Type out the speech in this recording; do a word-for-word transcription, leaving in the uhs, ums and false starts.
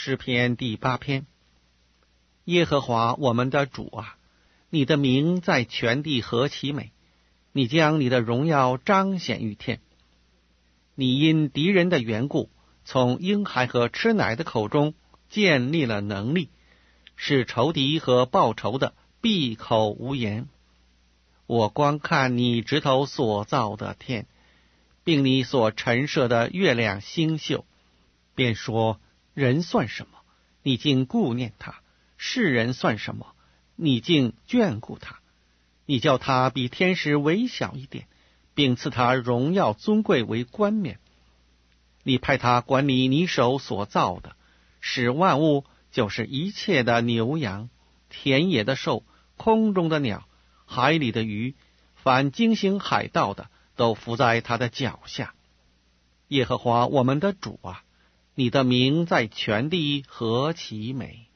诗篇第八篇。耶和华我们的主啊，你的名在全地何其美！你将你的荣耀彰显于天。你因敌人的缘故，从婴孩和吃奶的口中建立了能力，使仇敌和报仇的闭口无言。我观看你指头所造的天，并你所陈设的月亮星宿，便说：人算什么？你竟顾念他；世人算什么？你竟眷顾他。你叫他比天使微小一点，并赐他荣耀尊贵为冠冕。你派他管理你手所造的，使万物，就是一切的牛羊、田野的兽、空中的鸟、海里的鱼，凡经行海道的，都伏在他的脚下。耶和华我们的主啊，你的名在全地何其美！